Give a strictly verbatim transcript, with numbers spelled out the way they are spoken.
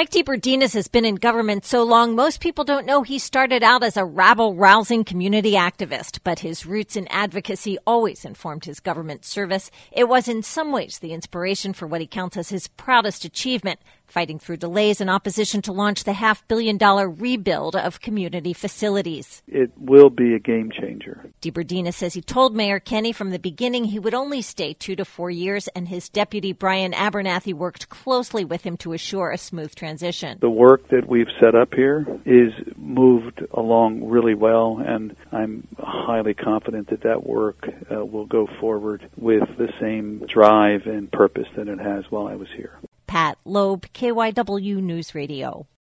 Mike DeBerdinas has been in government so long, most people don't know he started out as a rabble-rousing community activist, but his roots in advocacy always informed his government service. It was in some ways the inspiration for what he counts as his proudest achievement, fighting through delays and opposition to launch the half-billion dollar rebuild of community facilities. It will be a game changer. DeBerdinas says he told Mayor Kenney from the beginning he would only stay two to four years, and his deputy Brian Abernathy worked closely with him to assure a smooth transition. The work that we've set up here is moved along really well, and I'm highly confident that that work uh, will go forward with the same drive and purpose that it has while I was here. Pat Loeb, K Y W News Radio.